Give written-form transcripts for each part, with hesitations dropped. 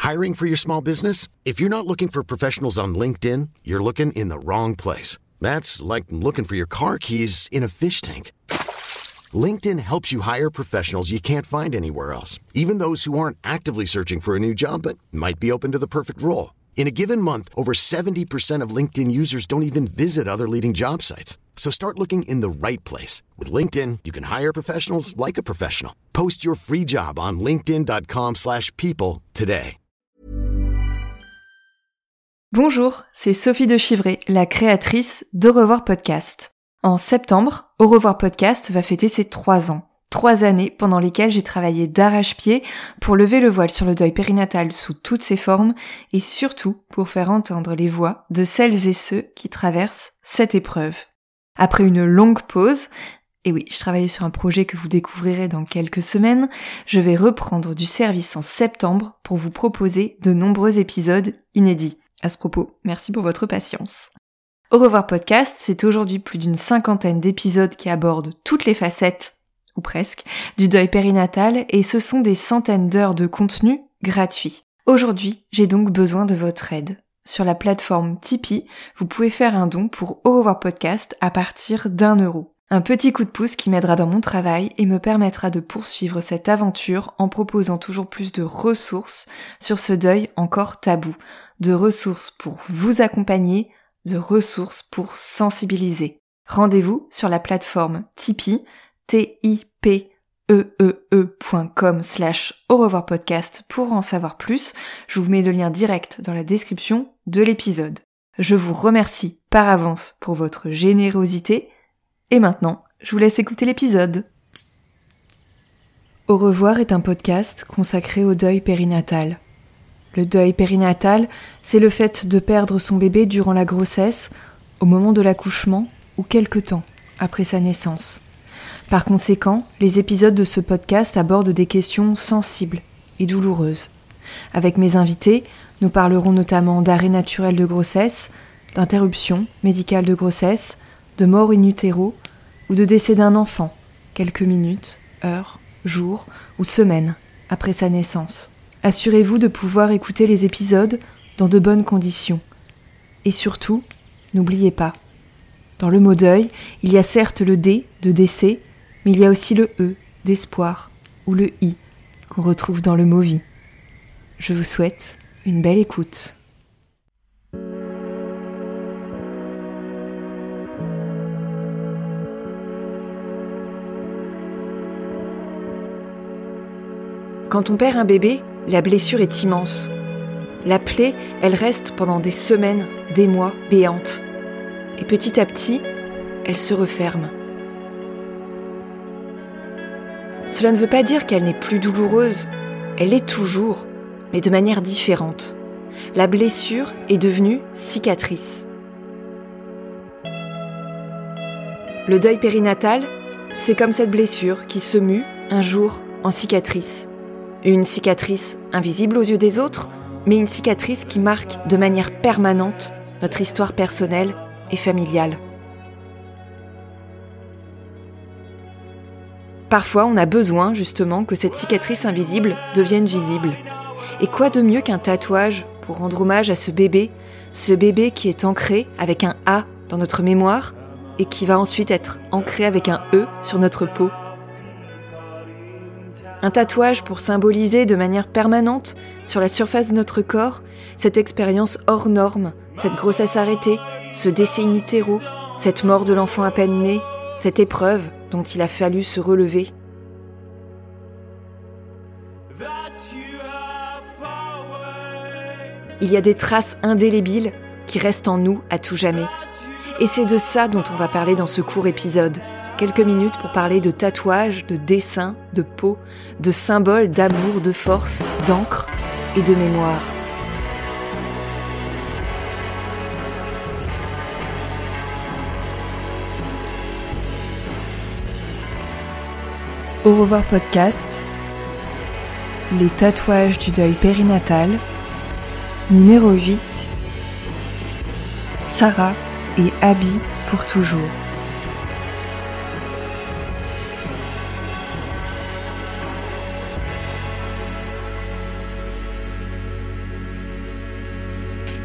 Hiring for your small business? If you're not looking for professionals on LinkedIn, you're looking in the wrong place. That's like looking for your car keys in a fish tank. LinkedIn helps you hire professionals you can't find anywhere else, even those who aren't actively searching for a new job but might be open to the perfect role. In a given month, over 70% of LinkedIn users don't even visit other leading job sites. So start looking in the right place. With LinkedIn, you can hire professionals like a professional. Post your free job on linkedin.com/people today. Bonjour, c'est Sophie de Chivray, la créatrice d'Au revoir podcast. En septembre, Au revoir podcast va fêter ses 3 ans. 3 années pendant lesquelles j'ai travaillé d'arrache-pied pour lever le voile sur le deuil périnatal sous toutes ses formes et surtout pour faire entendre les voix de celles et ceux qui traversent cette épreuve. Après une longue pause, et oui, je travaillais sur un projet que vous découvrirez dans quelques semaines, je vais reprendre du service en septembre pour vous proposer de nombreux épisodes inédits. À ce propos, merci pour votre patience. Au revoir podcast, c'est aujourd'hui plus d'une 50aine d'épisodes qui abordent toutes les facettes, ou presque, du deuil périnatal et ce sont des centaines d'heures de contenu gratuit. Aujourd'hui, j'ai donc besoin de votre aide. Sur la plateforme Tipeee, vous pouvez faire un don pour Au revoir podcast à partir d'1€. Un petit coup de pouce qui m'aidera dans mon travail et me permettra de poursuivre cette aventure en proposant toujours plus de ressources sur ce deuil encore tabou. De ressources pour vous accompagner, de ressources pour sensibiliser. Rendez-vous sur la plateforme Tipeee, tipeee.com/au revoir podcast pour en savoir plus. Je vous mets le lien direct dans la description de l'épisode. Je vous remercie par avance pour votre générosité. Et maintenant, je vous laisse écouter l'épisode. Au revoir est un podcast consacré au deuil périnatal. Le deuil périnatal, c'est le fait de perdre son bébé durant la grossesse, au moment de l'accouchement ou quelque temps après sa naissance. Par conséquent, les épisodes de ce podcast abordent des questions sensibles et douloureuses. Avec mes invités, nous parlerons notamment d'arrêt naturel de grossesse, d'interruption médicale de grossesse, de mort in utero ou de décès d'un enfant, quelques minutes, heures, jours ou semaines après sa naissance. Assurez-vous de pouvoir écouter les épisodes dans de bonnes conditions. Et surtout, n'oubliez pas, dans le mot deuil, il y a certes le D de décès, mais il y a aussi le E d'espoir ou le I qu'on retrouve dans le mot vie. Je vous souhaite une belle écoute. Quand on perd un bébé, la blessure est immense. La plaie, elle reste pendant des semaines, des mois, béante. Et petit à petit, elle se referme. Cela ne veut pas dire qu'elle n'est plus douloureuse. Elle l'est toujours, mais de manière différente. La blessure est devenue cicatrice. Le deuil périnatal, c'est comme cette blessure qui se mue un jour en cicatrice. Une cicatrice invisible aux yeux des autres, mais une cicatrice qui marque de manière permanente notre histoire personnelle et familiale. Parfois, on a besoin justement que cette cicatrice invisible devienne visible. Et quoi de mieux qu'un tatouage pour rendre hommage à ce bébé qui est ancré avec un A dans notre mémoire et qui va ensuite être ancré avec un E sur notre peau. Un tatouage pour symboliser de manière permanente, sur la surface de notre corps, cette expérience hors norme, cette grossesse arrêtée, ce décès in utero, cette mort de l'enfant à peine né, cette épreuve dont il a fallu se relever. Il y a des traces indélébiles qui restent en nous à tout jamais. Et c'est de ça dont on va parler dans ce court épisode. Quelques minutes pour parler de tatouages, de dessins, de peau, de symboles d'amour, de force, d'encre et de mémoire. Au revoir podcast, les tatouages du deuil périnatal, numéro 8, Sarah et Abby pour toujours.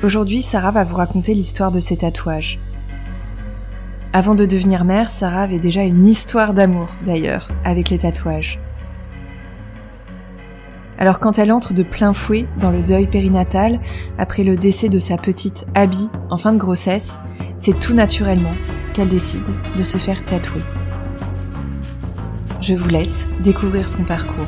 Aujourd'hui, Sarah va vous raconter l'histoire de ses tatouages. Avant de devenir mère, Sarah avait déjà une histoire d'amour, d'ailleurs, avec les tatouages. Alors quand elle entre de plein fouet dans le deuil périnatal, après le décès de sa petite Abby en fin de grossesse, c'est tout naturellement qu'elle décide de se faire tatouer. Je vous laisse découvrir son parcours.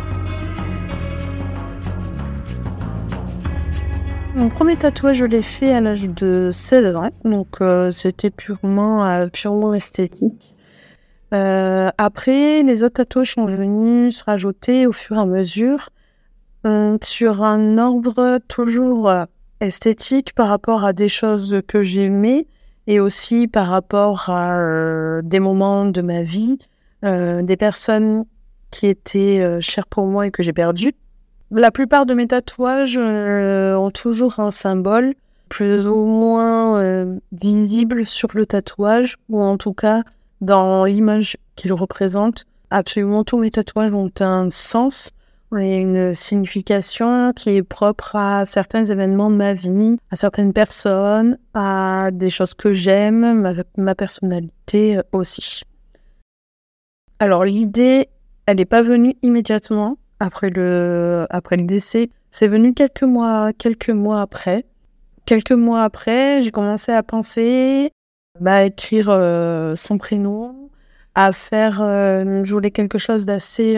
Mon premier tatouage, je l'ai fait à l'âge de 16 ans, donc c'était purement esthétique. Après, les autres tatouages sont venus se rajouter au fur et à mesure, sur un ordre toujours esthétique par rapport à des choses que j'aimais et aussi par rapport à des moments de ma vie, des personnes qui étaient chères pour moi et que j'ai perdues. La plupart de mes tatouages ont toujours un symbole plus ou moins visible sur le tatouage, ou en tout cas dans l'image qu'il représente. Absolument tous mes tatouages ont un sens et une signification qui est propre à certains événements de ma vie, à certaines personnes, à des choses que j'aime, ma personnalité aussi. Alors l'idée, elle n'est pas venue immédiatement après le décès. C'est venu quelques mois après. Quelques mois après, j'ai commencé à penser à écrire son prénom, à faire, je voulais quelque chose d'assez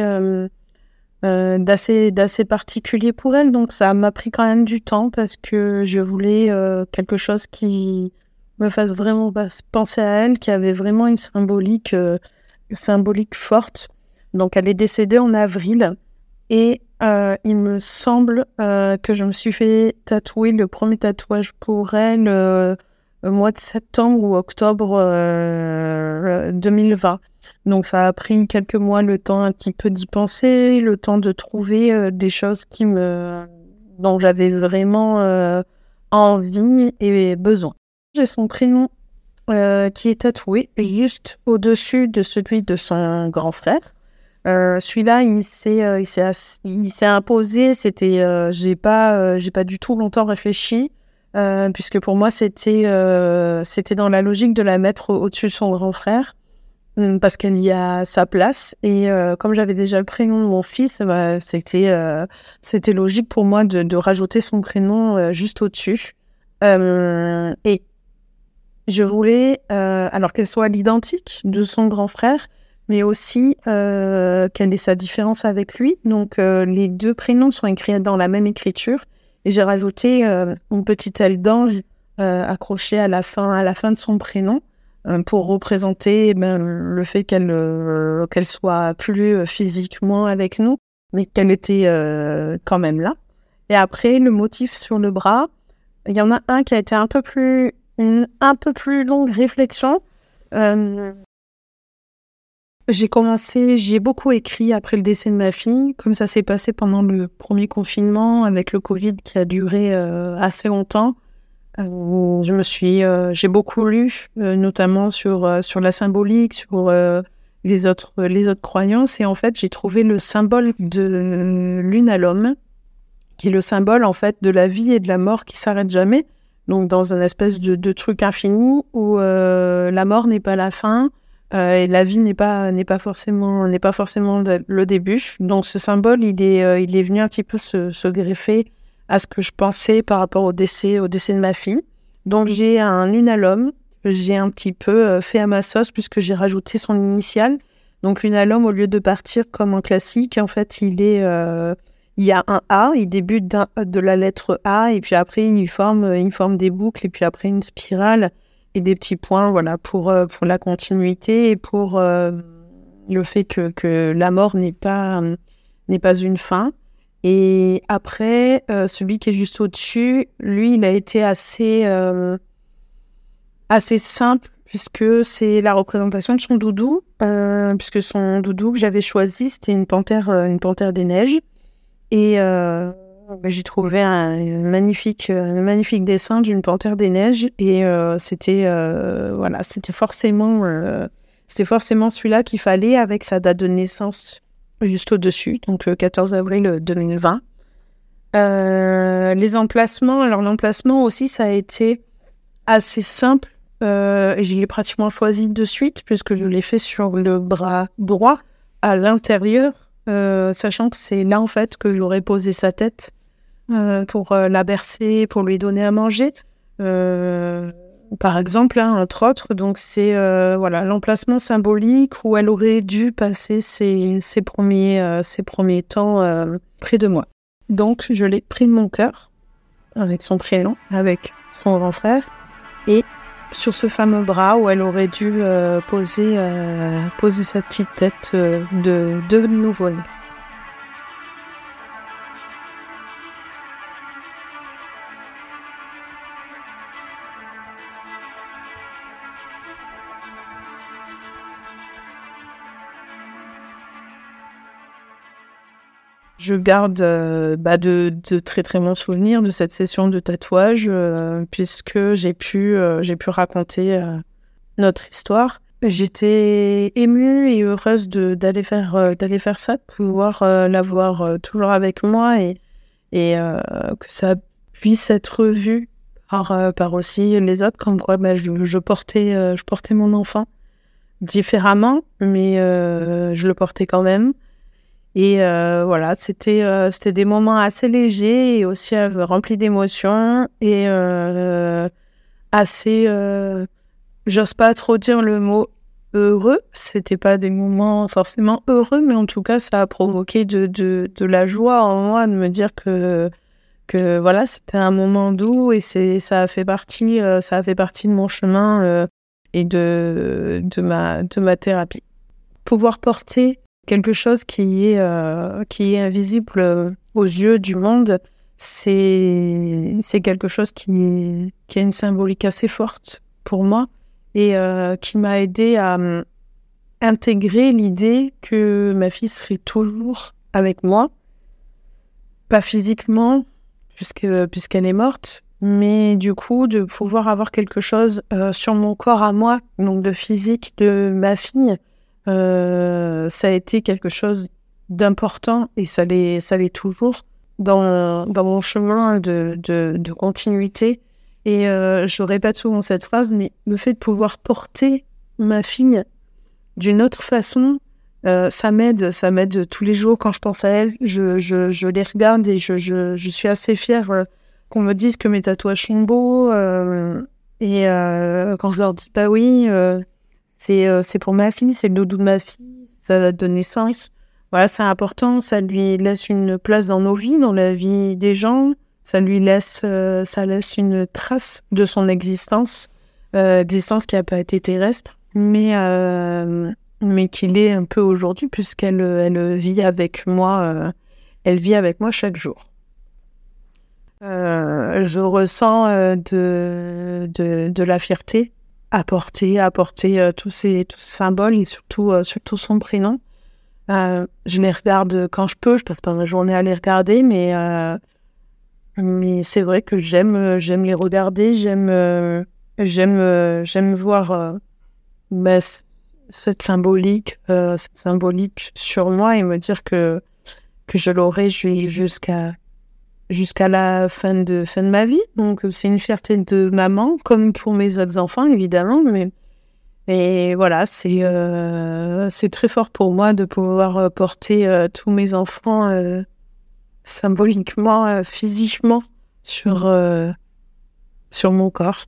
particulier pour elle, donc ça m'a pris quand même du temps parce que je voulais quelque chose qui me fasse vraiment penser à elle, qui avait vraiment une symbolique forte. Donc elle est décédée en avril et il me semble que je me suis fait tatouer le premier tatouage pour elle au mois de septembre ou octobre 2020. Donc ça a pris quelques mois, le temps un petit peu d'y penser, le temps de trouver des choses dont j'avais vraiment envie et besoin. J'ai son prénom qui est tatoué juste au-dessus de celui de son grand frère. Celui-là, il s'est imposé. J'ai pas du tout longtemps réfléchi. Puisque pour moi, c'était dans la logique de la mettre au-dessus de son grand frère, parce qu'elle y a sa place. Et comme j'avais déjà le prénom de mon fils, c'était logique pour moi de rajouter son prénom juste au-dessus. Et je voulais alors qu'elle soit l'identique de son grand frère, mais aussi qu'elle ait sa différence avec lui. Donc les deux prénoms sont écrits dans la même écriture. Et j'ai rajouté une petite aile d'ange accrochée à la fin de son prénom pour représenter le fait qu'elle soit plus physiquement avec nous, mais qu'elle était quand même là. Et après, le motif sur le bras, il y en a un qui a été une un peu plus longue réflexion. J'ai beaucoup écrit après le décès de ma fille, comme ça s'est passé pendant le premier confinement avec le Covid qui a duré assez longtemps. J'ai beaucoup lu, notamment sur la symbolique, sur les autres croyances, et en fait j'ai trouvé le symbole de l'unalome, qui est le symbole en fait de la vie et de la mort qui s'arrête jamais. Donc dans une espèce de truc infini où la mort n'est pas la fin. Et la vie n'est pas forcément le début. Donc ce symbole, il est venu un petit peu se greffer à ce que je pensais par rapport au décès de ma fille. Donc j'ai un unalome que j'ai un petit peu fait à ma sauce puisque j'ai rajouté son initiale. Donc l'unalome, au lieu de partir comme un classique, en fait, il y a un A, il débute de la lettre A et puis après il forme des boucles et puis après une spirale. Et des petits points, voilà, pour la continuité et pour le fait que la mort n'est pas une fin. Et après, celui qui est juste au-dessus, lui, il a été assez simple, puisque c'est la représentation de son doudou, puisque son doudou que j'avais choisi, c'était une panthère des neiges. Et j'ai trouvé un magnifique dessin d'une panthère des neiges et c'était forcément celui-là qu'il fallait avec sa date de naissance juste au-dessus, donc le 14 avril 2020. Les emplacements, alors l'emplacement aussi, ça a été assez simple. Je l'ai pratiquement choisi de suite puisque je l'ai fait sur le bras droit à l'intérieur, sachant que c'est là en fait que j'aurais posé sa tête pour la bercer, pour lui donner à manger. Par exemple, entre autres, donc c'est l'emplacement symbolique où elle aurait dû passer ses premiers temps près de moi. Donc je l'ai pris de mon cœur, avec son prénom, avec son grand frère, et sur ce fameux bras où elle aurait dû poser sa petite tête de nouveau-né. Je garde de très très bons souvenirs de cette session de tatouage puisque j'ai pu raconter notre histoire. J'étais émue et heureuse d'aller faire ça, de pouvoir l'avoir toujours avec moi et que ça puisse être vu par aussi les autres, comme quoi je portais mon enfant différemment, mais je le portais quand même. Et c'était des moments assez légers et aussi remplis d'émotions et assez, j'ose pas trop dire le mot heureux. C'était pas des moments forcément heureux, mais en tout cas, ça a provoqué de la joie en moi de me dire que voilà, c'était un moment doux et ça a fait partie de mon chemin et de ma thérapie. Pouvoir porter quelque chose qui est invisible aux yeux du monde, c'est quelque chose qui a une symbolique assez forte pour moi et qui m'a aidée à intégrer l'idée que ma fille serait toujours avec moi, pas physiquement puisqu'elle est morte, mais du coup de pouvoir avoir quelque chose sur mon corps à moi, donc de physique de ma fille. Ça a été quelque chose d'important et ça l'est toujours dans mon chemin de continuité. Et je répète souvent cette phrase, mais le fait de pouvoir porter ma fille d'une autre façon, ça m'aide tous les jours quand je pense à elle. Je les regarde et je suis assez fière qu'on me dise que mes tatouages sont beaux. Et quand je leur dis bah oui, c'est pour ma fille, c'est le doudou de ma fille, sa date de naissance. Voilà, c'est important, ça lui laisse une place dans nos vies, dans la vie des gens. Ça laisse une trace de son existence qui n'a pas été terrestre, mais qui l'est un peu aujourd'hui puisqu'elle vit avec moi. Elle vit avec moi chaque jour. Je ressens de la fierté à porter tous ces symboles et surtout son prénom. Je les regarde quand je peux, je passe pas ma journée à les regarder, mais c'est vrai que j'aime les regarder, j'aime voir cette symbolique sur moi et me dire que je l'aurai jusqu'à la fin de ma vie. Donc c'est une fierté de maman, comme pour mes autres enfants évidemment, mais voilà, c'est très fort pour moi de pouvoir porter tous mes enfants symboliquement, physiquement sur mon corps.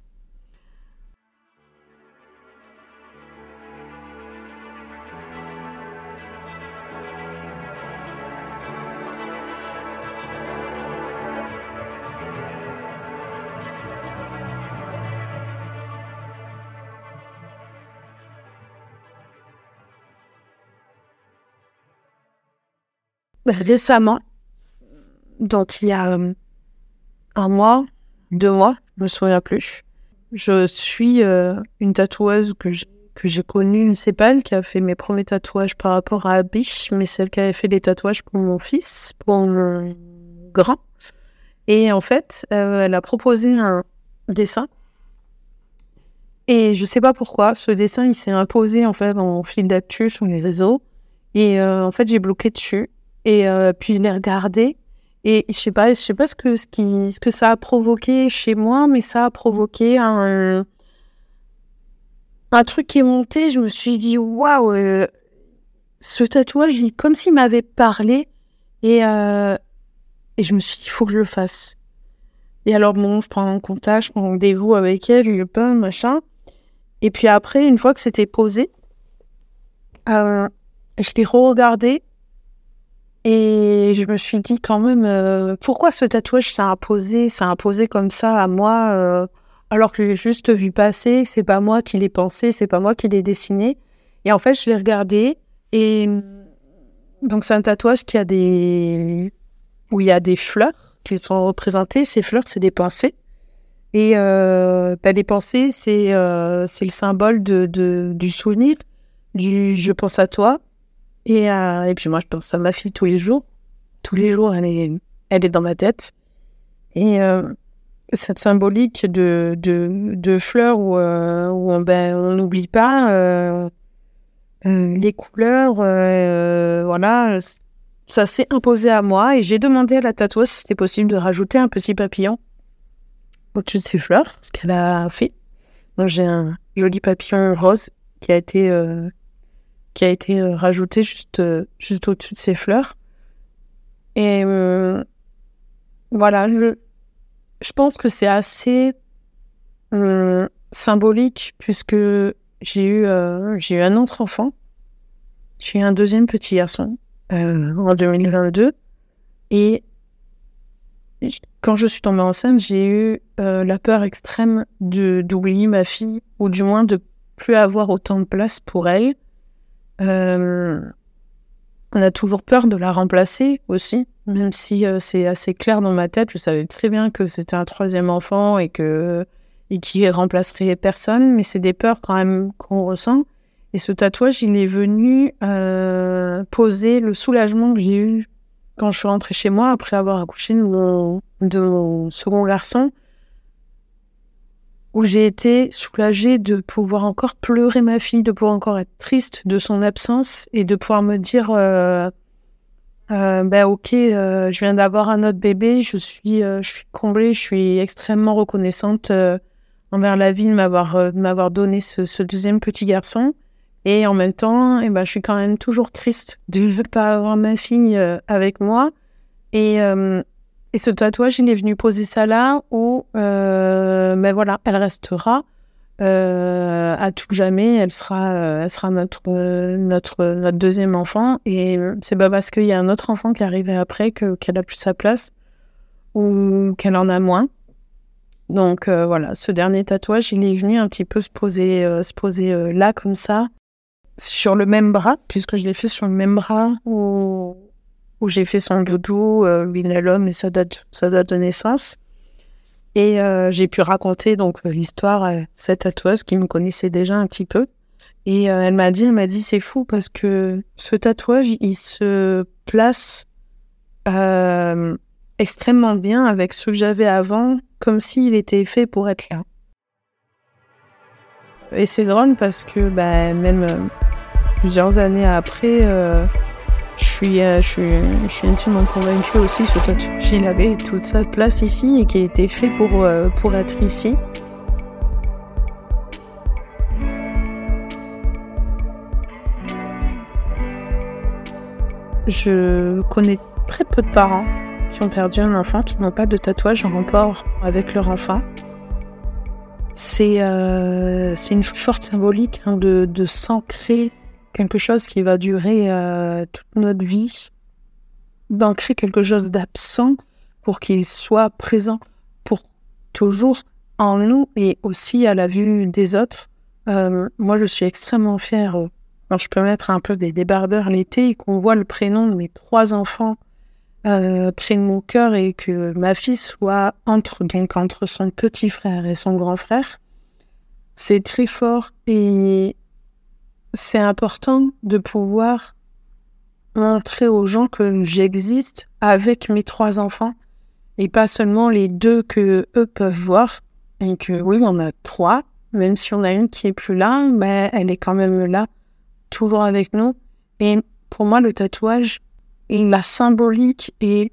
Récemment, donc il y a 1 mois, 2 mois, je me souviens plus. Je suis une tatoueuse que j'ai connue, c'est pas elle qui a fait mes premiers tatouages par rapport à Biche, mais celle qui avait fait des tatouages pour mon fils, pour mon grand. Et en fait, elle a proposé un dessin. Et je sais pas pourquoi, ce dessin, il s'est imposé en fait en fil d'actu sur les réseaux. Et en fait, j'ai bloqué dessus. Et puis je l'ai regardé Et je sais pas ce que ça a provoqué chez moi, mais ça a provoqué un truc qui est monté. Je me suis dit, waouh, ce tatouage, comme s'il m'avait parlé. Et je me suis dit, il faut que je le fasse. Et alors, bon, je prends un contact, je prends rendez-vous avec elle, je peins, machin. Et puis après, une fois que c'était posé, je l'ai re-regardé. Et je me suis dit quand même, pourquoi ce tatouage s'est imposé comme ça à moi, alors que j'ai juste vu passer, c'est pas moi qui l'ai pensé, c'est pas moi qui l'ai dessiné. Et en fait, je l'ai regardé, et donc c'est un tatouage où il y a des fleurs qui sont représentées. Ces fleurs, c'est des pensées. Et les pensées, c'est le symbole du souvenir, du « je pense à toi ». Et puis moi, je pense à ma fille tous les jours. Tous les jours, elle est dans ma tête. Et cette symbolique de fleurs où on n'oublie pas les couleurs, voilà, ça s'est imposé à moi. Et j'ai demandé à la tatoueuse si c'était possible de rajouter un petit papillon au-dessus de ces fleurs, ce qu'elle a fait. Donc j'ai un joli papillon rose qui a été rajouté juste au-dessus de ces fleurs. Et voilà, je pense que c'est assez symbolique, puisque j'ai eu un autre enfant. J'ai eu un deuxième petit garçon en 2022. Et quand je suis tombée enceinte, j'ai eu la peur extrême d'oublier ma fille, ou du moins de plus avoir autant de place pour elle. On a toujours peur de la remplacer aussi, même si c'est assez clair dans ma tête. Je savais très bien que c'était un troisième enfant et qu'il remplacerait personne, mais c'est des peurs quand même qu'on ressent. Et ce tatouage, il est venu poser le soulagement que j'ai eu quand je suis rentrée chez moi après avoir accouché de mon second garçon, où j'ai été soulagée de pouvoir encore pleurer ma fille, de pouvoir encore être triste de son absence, et de pouvoir me dire ok, je viens d'avoir un autre bébé, je suis comblée, je suis extrêmement reconnaissante envers la vie de m'avoir donné ce deuxième petit garçon. Et en même temps, je suis quand même toujours triste de ne pas avoir ma fille avec moi. Et ce tatouage, il est venu poser ça là où, voilà, elle restera à tout jamais. Elle sera notre deuxième enfant. Et c'est pas parce qu'il y a un autre enfant qui est arrivé après qu'elle a plus sa place ou qu'elle en a moins. Donc voilà, ce dernier tatouage, il est venu un petit peu se poser là comme ça, sur le même bras, puisque je l'ai fait sur le même bras où j'ai fait son doudou, lui il est l'homme et sa date de naissance. Et j'ai pu raconter donc l'histoire à cette tatoueuse qui me connaissait déjà un petit peu. Et elle m'a dit c'est fou parce que ce tatouage, il se place extrêmement bien avec ce que j'avais avant, comme s'il était fait pour être là. Et c'est drôle parce que même plusieurs années après, je suis intimement convaincue aussi que ce tatouage, il avait toute sa place ici et qu'il était fait pour être ici. Je connais très peu de parents qui ont perdu un enfant, qui n'ont pas de tatouage en rapport avec leur enfant. C'est une forte symbolique de s'ancrer quelque chose qui va durer toute notre vie, d'ancrer quelque chose d'absent pour qu'il soit présent pour toujours en nous et aussi à la vue des autres. Moi, je suis extrêmement fière quand je peux mettre un peu des débardeurs l'été et qu'on voit le prénom de mes 3 enfants près de mon cœur et que ma fille soit entre son petit frère et son grand frère. C'est très fort et c'est important de pouvoir montrer aux gens que j'existe avec mes 3 enfants et pas seulement les 2 que eux peuvent voir. Et que oui, on a 3, même si on a une qui est plus là, elle est quand même là, toujours avec nous. Et pour moi, le tatouage, la symbolique et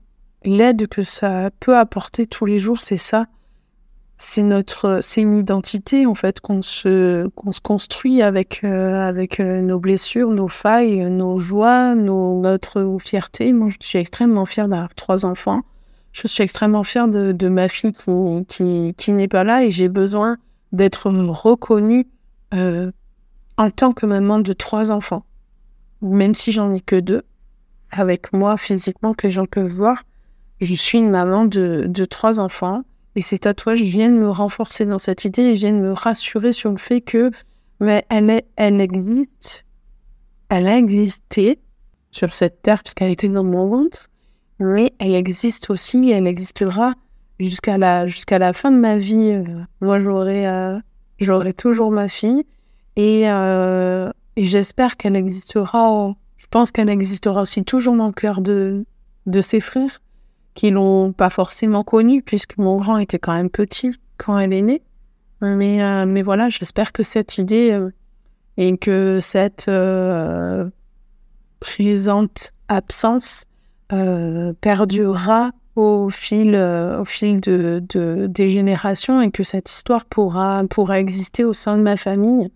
l'aide que ça peut apporter tous les jours, c'est ça. C'est une identité en fait qu'on se construit avec nos blessures, nos failles, nos joies, notre fierté. Moi, je suis extrêmement fière d'avoir 3 enfants. Je suis extrêmement fière de ma fille qui n'est pas là, et j'ai besoin d'être reconnue en tant que maman de 3 enfants. Même si j'en ai que 2, avec moi physiquement, que les gens peuvent voir, je suis une maman de 3 enfants. Et ces tatouages viennent me renforcer dans cette idée et viennent me rassurer sur le fait que elle existe. Elle a existé sur cette terre puisqu'elle était dans mon ventre, mais elle existe aussi et elle existera jusqu'à la fin de ma vie. Moi, j'aurai toujours ma fille et j'espère qu'elle existera. Je pense qu'elle existera aussi toujours dans le cœur de ses frères, qui l'ont pas forcément connue, puisque mon grand était quand même petit quand elle est née. Mais voilà, j'espère que cette idée et que cette présente absence perdurera au fil des générations, et que cette histoire pourra exister au sein de ma famille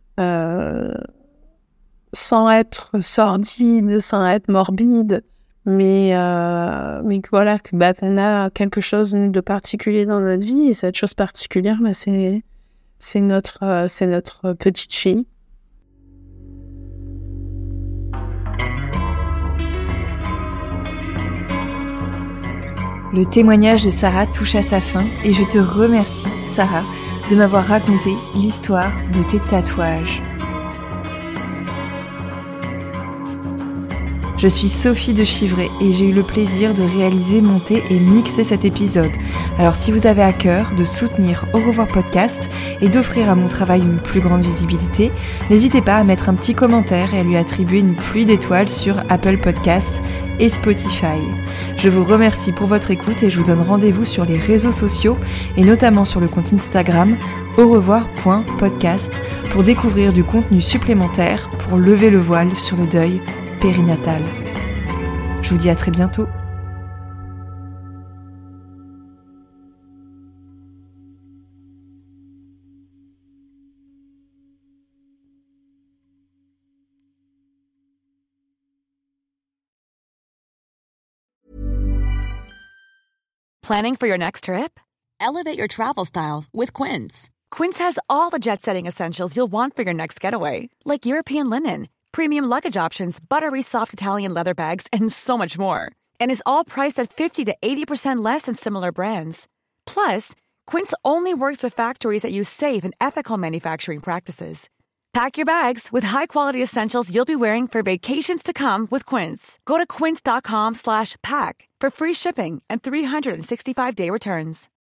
sans être sordide, sans être morbide. Mais voilà, qu'on a quelque chose de particulier dans notre vie, et cette chose particulière, c'est notre petite fille. Le témoignage de Sarah touche à sa fin, et je te remercie, Sarah, de m'avoir raconté l'histoire de tes tatouages. Je suis Sophie de Chivray et j'ai eu le plaisir de réaliser, monter et mixer cet épisode. Alors si vous avez à cœur de soutenir Au revoir podcast et d'offrir à mon travail une plus grande visibilité, n'hésitez pas à mettre un petit commentaire et à lui attribuer une pluie d'étoiles sur Apple Podcast et Spotify. Je vous remercie pour votre écoute et je vous donne rendez-vous sur les réseaux sociaux et notamment sur le compte Instagram aurevoir.podcast pour découvrir du contenu supplémentaire pour lever le voile sur le deuil périnatal. Je vous dis à très bientôt. Planning for your next trip? Elevate your travel style with Quince. Quince has all the jet-setting essentials you'll want for your next getaway, like European linen, premium luggage options, buttery soft Italian leather bags, and so much more. And is all priced at 50 to 80% less than similar brands. Plus, Quince only works with factories that use safe and ethical manufacturing practices. Pack your bags with high-quality essentials you'll be wearing for vacations to come with Quince. Go to quince.com/pack for free shipping and 365-day returns.